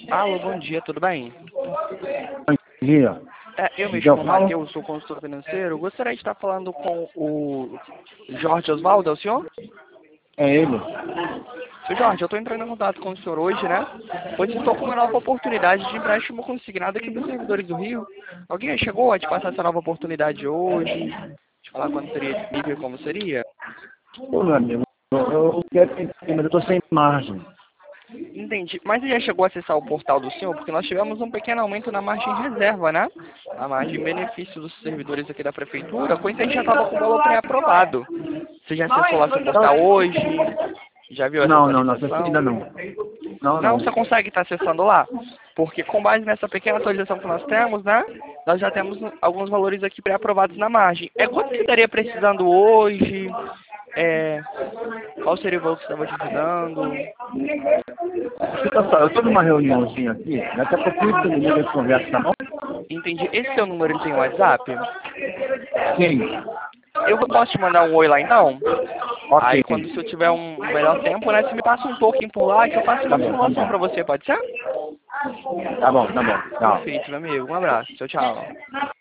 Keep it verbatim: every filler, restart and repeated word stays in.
Alô, bom dia, tudo bem? Bom dia. É, eu me Então, chamo fala. Matheus, sou consultor financeiro. Gostaria de estar falando com o Jorge Osvaldo, é o senhor? É ele. Seu Jorge, eu estou entrando em contato com o senhor hoje, né? Pois estou com uma nova oportunidade de empréstimo consignado aqui para os servidores do Rio. Alguém aí chegou a te passar essa nova oportunidade hoje? Te falar quando seria disponível e como seria? Ô, meu amigo, eu, eu quero entender, mas eu tô sem margem. Entendi. Mas você já chegou a acessar o portal do senhor? Porque nós tivemos um pequeno aumento na margem reserva, né? A margem benefício dos servidores aqui da prefeitura, com isso a gente já estava com o valor pré-aprovado. Você já acessou lá seu portal hoje? Já viu essa Não, não, não, você atualização? ainda não. Não, Não, não. você consegue estar acessando lá? Porque com base nessa pequena atualização que nós temos, né? Nós já temos alguns valores aqui pré-aprovados na margem. É quanto que estaria precisando hoje? É, qual seria o valor que você estava dividendo? Você tá só, eu tô numa reuniãozinha aqui, daqui a pouquinho você me liga e conversa, tá bom? Entendi. Esse seu número ele tem WhatsApp? Sim. Eu posso te mandar um oi lá então? Ok. Aí quando se eu tiver um melhor tempo, né, você me passa um pouquinho por lá que eu faço Tá uma bom, tá simulação pra bom. você, pode ser? Tá bom, tá bom. Tchau. Perfeito, meu amigo. Um abraço. Tchau, tchau.